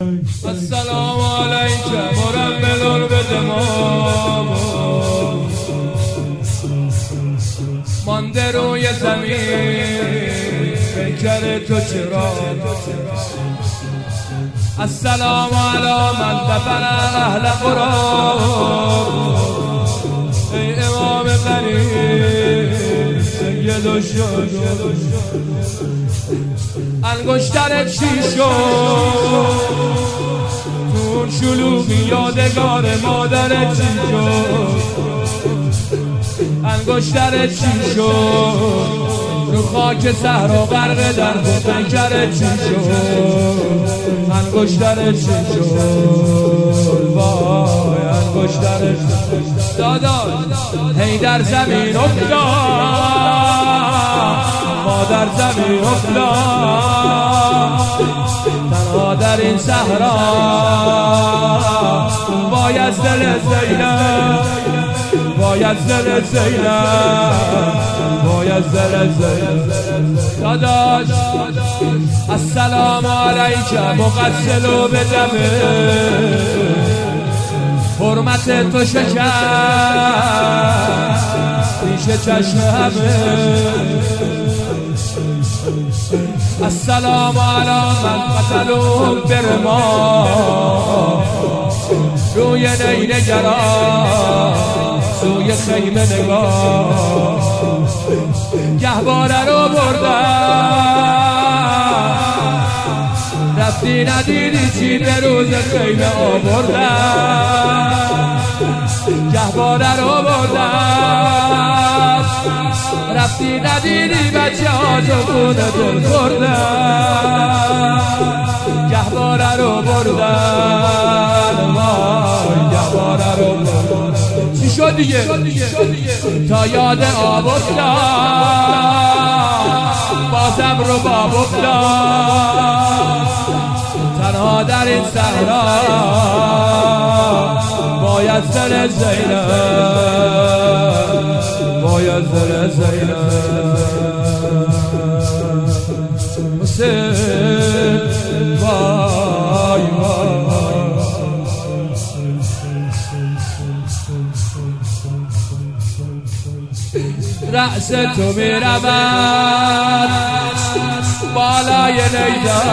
السلام علیکم مربل البدمام مانده روی زمین پیکر تو چرا. السلام علی من دفن اهل قرآن ای امام قریب سید و شد انگشتر چی شد تون شلوغی یادگار مادر چی شد انگشتر چی شد رو خاک صحرا غرق در پیکر چی شد انگشتر چی شد وای انگشتر داداش هی در زمین افتاد ما در زمین افتاد تنها در این صحرا باید دل زینب باید دل زینب باید دل زینب داداش السلام علیکم مقتل و بدمه حرمت تو شکست پیش چشم همه. السلام علی من قتلوا برما روی نینگرا سوی خیمه نگاه گهواره رو بردن رفتی ندیدی چی به روز خیمه آوردن گهواره رو بردن رفتی ندیدی بچه ها تو خونه دل خوردن گهواره رو بردن وای گهواره رو بردن چی شد دیگه تا یاد آب افتاد بازم رو باب افتاد تنها در این صحرا باید دل زینب باید دل زینب حسین وای وای رأس تو می رود بالای نیزه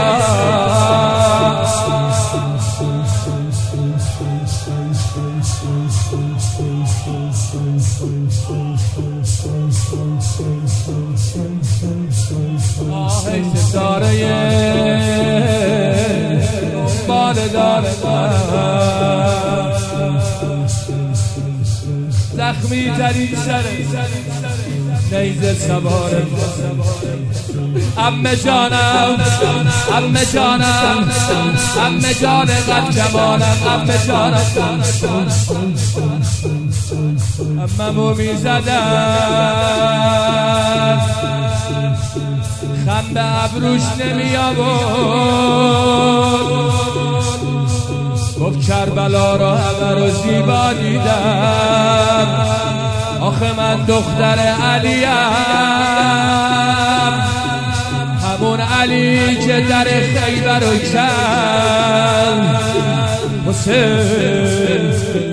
آهی ستاره بال داره زخمی ترین سر نیزه سواره امه جانم امه جانم امه جان قد جمالم امه جانم اممو میزدن خم به ابروش نمی آورد گفت کربلا را همه رو زیبا دیدم آخه من دختر علیم همون علی که در خیبر رو کند حسین